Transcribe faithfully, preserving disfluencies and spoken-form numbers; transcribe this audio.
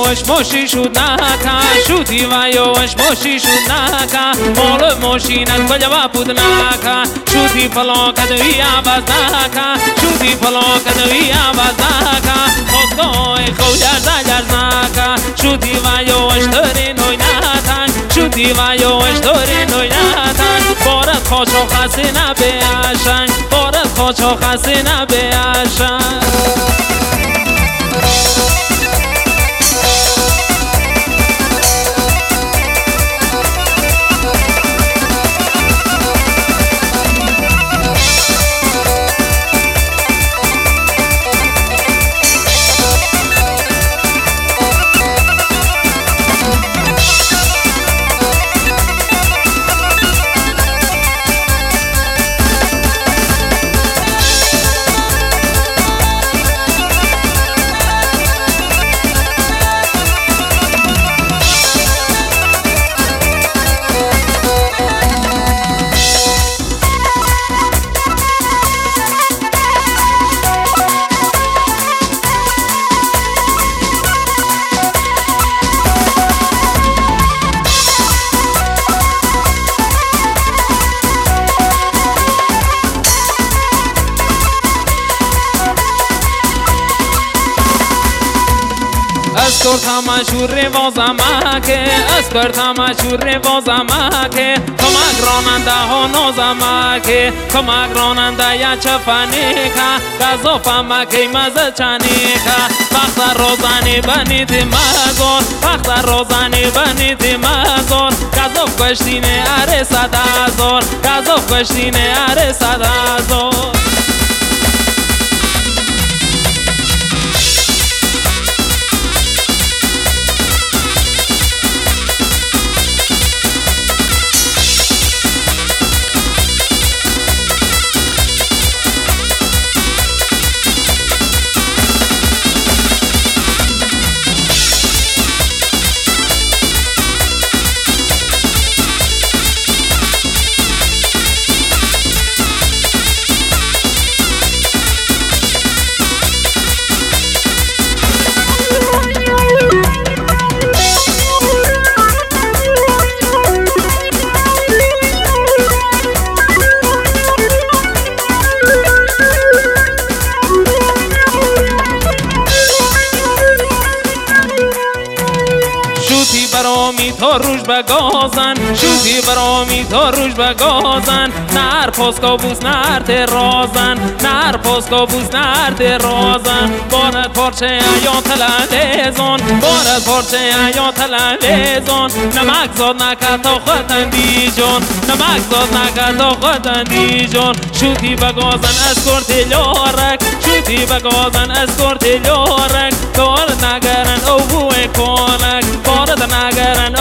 وش ماشی شد نکن شوتی و یوش ماشی شد نکن مال ماشینت کجا بود نکن شوتی فلان کدوی عوض نکن شوتی فلان کدوی عوض نکن خواستگاه خوجر زجر نکن شوتی و یوش داری نوی نکن شوتی و یوش داری نوی نکن بارد خوشا خسی نبیشن بارد خوشا خسی نبیشن اسکر تماشور وازمکه اسکر تماشور وازمکه کمک راننده ها نازمکه کمک راننده یا چفنیکه گذاف مکی مزه چنیکه وقت روزنی بنید مزار وقت روزنی بنید مزار گذاف کشتینه اره صد هزار گذاف کشتینه اره صد هزار برامی تا روش بگازن شوتی برامی تا روش بگازن نر پاسکابوس نر ترازن نر پاسکابوس نر ترازن بارد پارچه یا تلویزون بارد پارچه یا تلویزون نمک زاد نکرد تا خودن دیجون نمک زاد نکرد تا خودن دیجون شوتی بگازن از کرتی لارک شوتی بگازن از کرتی لارک کار نگرن او بوی کنک بارد نگرن